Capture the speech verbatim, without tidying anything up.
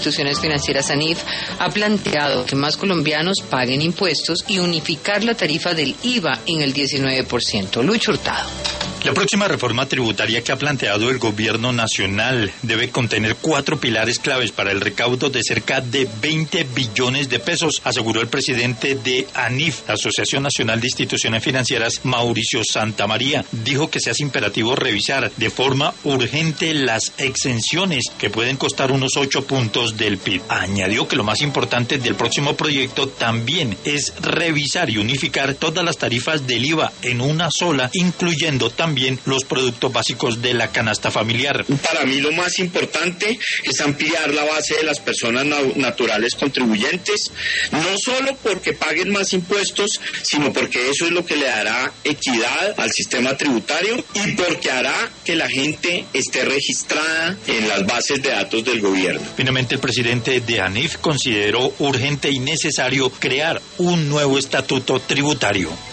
Instituciones Financieras ANIF ha planteado que más colombianos paguen impuestos y unificar la tarifa del I V A en el diecinueve por ciento. Lucho Hurtado. La próxima reforma tributaria que ha planteado el gobierno nacional debe contener cuatro pilares claves para el recaudo de cerca de veinte billones de pesos, aseguró el presidente de ANIF, la Asociación Nacional de Instituciones Financieras, Mauricio Santamaría. Dijo que se hace imperativo revisar de forma urgente las exenciones que pueden costar unos ocho puntos del P I B. Añadió que lo más importante del próximo proyecto también es revisar y unificar todas las tarifas del I V A en una sola, incluyendo también También los productos básicos de la canasta familiar. Para mí lo más importante es ampliar la base de las personas naturales contribuyentes, no solo porque paguen más impuestos, sino porque eso es lo que le dará equidad al sistema tributario y porque hará que la gente esté registrada en las bases de datos del gobierno. Finalmente, el presidente de ANIF consideró urgente y necesario crear un nuevo estatuto tributario.